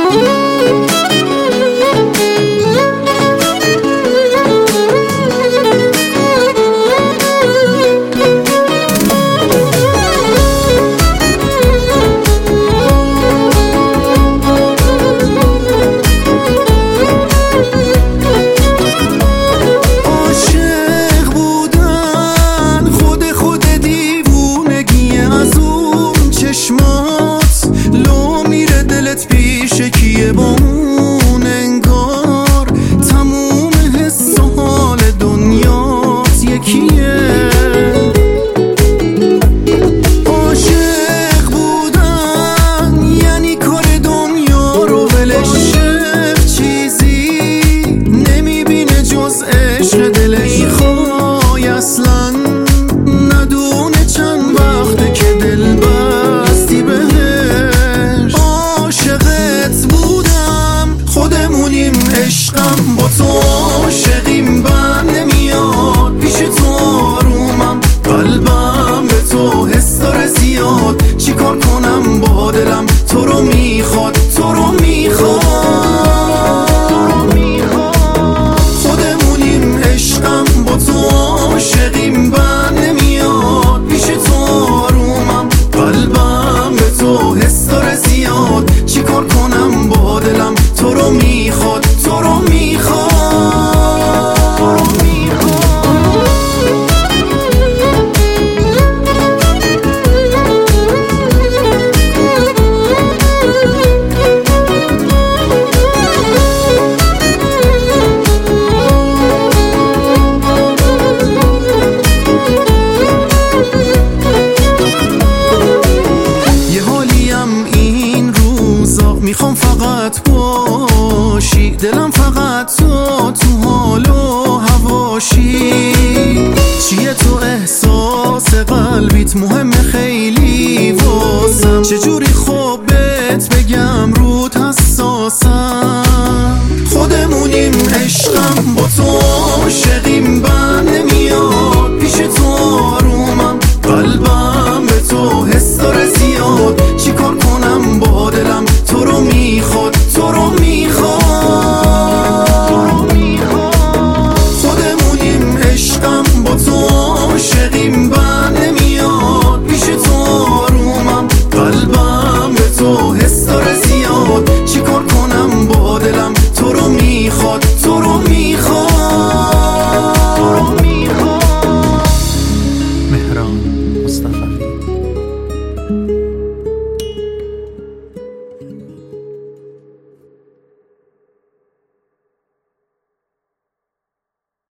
عشقم با تو عاشقیم بر نمیاد پیش تو آرومم قلبم به تو حس داره زیاد چیکار کنم با دلم تو رو میخواد تو رو میخواد خودمونیم عشقم با تو عاشقیم بر نمیاد پیش تو آرومم قلبم به تو حس داره زیاد چیکار کنم با دلم تو رو میخواد تو رو میخواد یه حالیم این روزا میخوام فقط باشی دلم فقط تو حال و هواشی چیه تو احساس قلبیت مهمه خیلی واسم چجوری خوب بهت بگم رود حساسم خودمونیم عشقم با تو عاشقی